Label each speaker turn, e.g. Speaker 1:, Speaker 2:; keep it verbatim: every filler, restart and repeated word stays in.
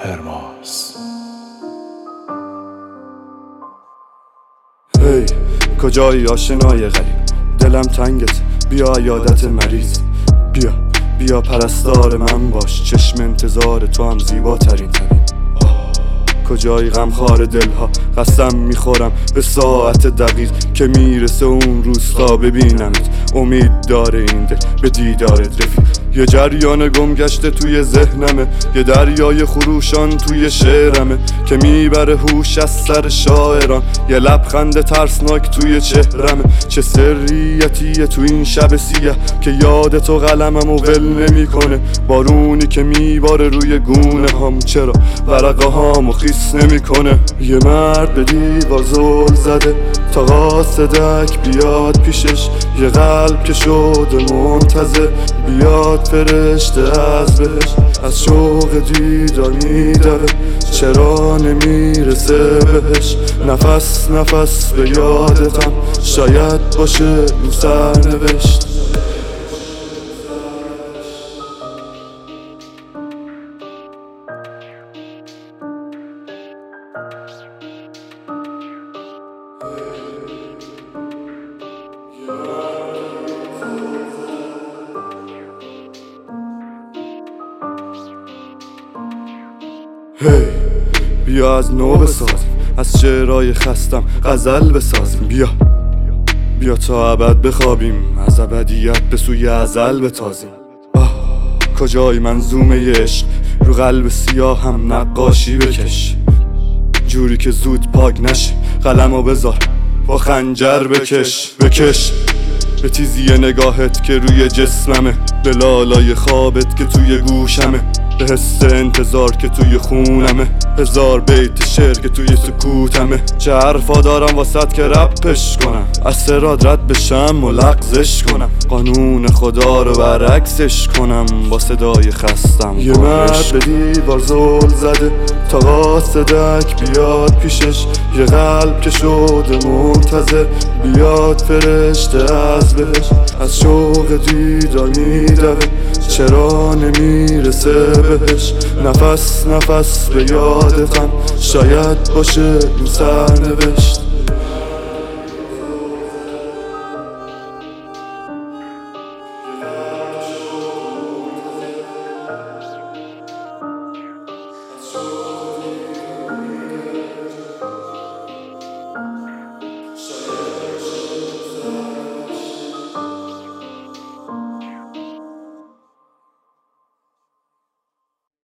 Speaker 1: هرماس.
Speaker 2: هی کجایی آشنای غریب، دلم تنگت، بیا عیادت مریض، بیا بیا پرستار من باش، چشم انتظار تو هم زیباترین طبیب. کجایی غمخوار دلها، قسم میخورم به ساعت دقیق که میرسه اون روز تا ببینمت. امید داره این دل به دیدارت رفیق، یه جریان گم گشته توی ذهنمه، یه دریای خروشان توی شعرمه که میبره هوش از سر شاعران، یه لبخند ترسناک توی چهرمه. چه سریتیه تو این شب سیه که یاد تو قلمم و ول نمیکنه، بارونی که میباره روی گونه هم چرا ورقه هامو خیس نمیکنه. یه مرد به دیوار زل زده تا قاصدک بیاد پیشش، یه قلب که شده منتظر بیاد فرشته از بهش، از شوق دیدار میدوه چرا نمیرسه بهش. نفس نفس به یادتم شاید باشه رو سرنوشت. هی بیا از نو بسازیم، از شعرهای خستم غزل بسازیم، بیا بیا تا ابد بخوابیم، از ابدیت به سوی ازل بتازیم. آه کجای منظومه عشق، رو قلب سیاه هم نقاشی بکش، جوری که زود پاک نشه، قلمو بذار با خنجر بکش بکش. به تیزی نگاهت که روی جسممه، به لالای خوابت که توی گوشمه، به حس انتظار که توی خونمه، هزار بیت شعر که توی سکوتمه. چه حرفا دارم واسط که رپش کنم، از سراد رد بشم و لغزش کنم، قانون خدا رو برعکسش کنم با صدای خستم. یه مرد به دیوار زل زده تا قاصدک بیاد پیشش، یه قلب که شده منتظر بیاد فرشته از بهش، از شوق دیدار میدوه چرا نمیرسه بهش. نفس نفس به یادتم شاید باشه رو سرنوشت.